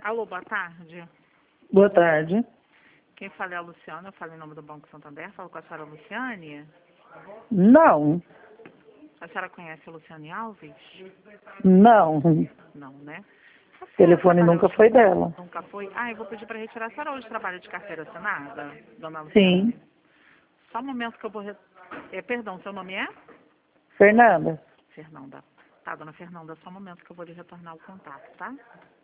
Alô, boa tarde. Boa tarde. Quem fala é a Luciana, eu falo em nome do Banco Santander. Falo com a senhora Luciane. Não, A senhora conhece a Luciane Alves? não. Não, né? A O senhora telefone trabalha nunca hoje? foi dela. Nunca foi? Ah, eu vou pedir para retirar. A senhora hoje trabalha de carteira assinada, dona Sim. Luciane? Só um momento que eu vou... Perdão, seu nome é? Fernanda? Fernanda. Tá, dona Fernanda, só um momento que eu vou lhe retornar o contato, tá?